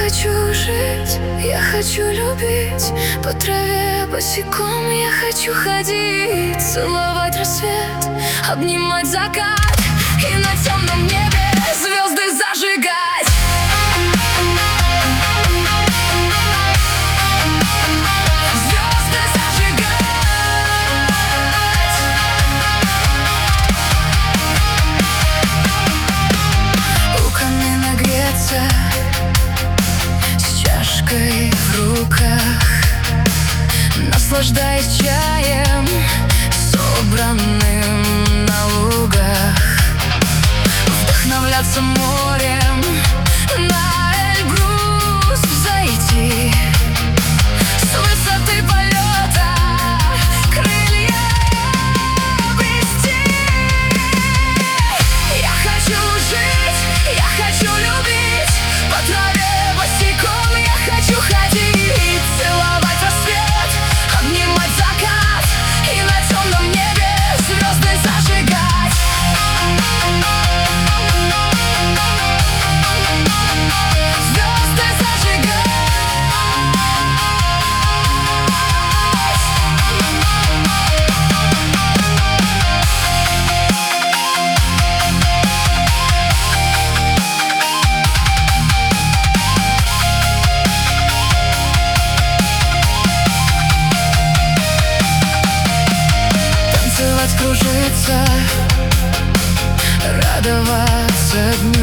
хочу жить, я хочу любить. По траве босиком я хочу ходить, целовать рассвет, обнимать закат и на темном небе звезды зажигать. Звезды зажигать. У камина греться с чашкой в руках, наслаждаясь чаем, собранным на лугах, вдохновляться морем, на Эльбрус взойти, с высоты полета крылья обрести. Я хочу жить, я хочу любить, по траве босиком я хочу ходить, целовать рассвет, обнимать закат и на темном небе звезды зажигать. Звезды зажигать. Танцевать, кружиться, радоваться дню.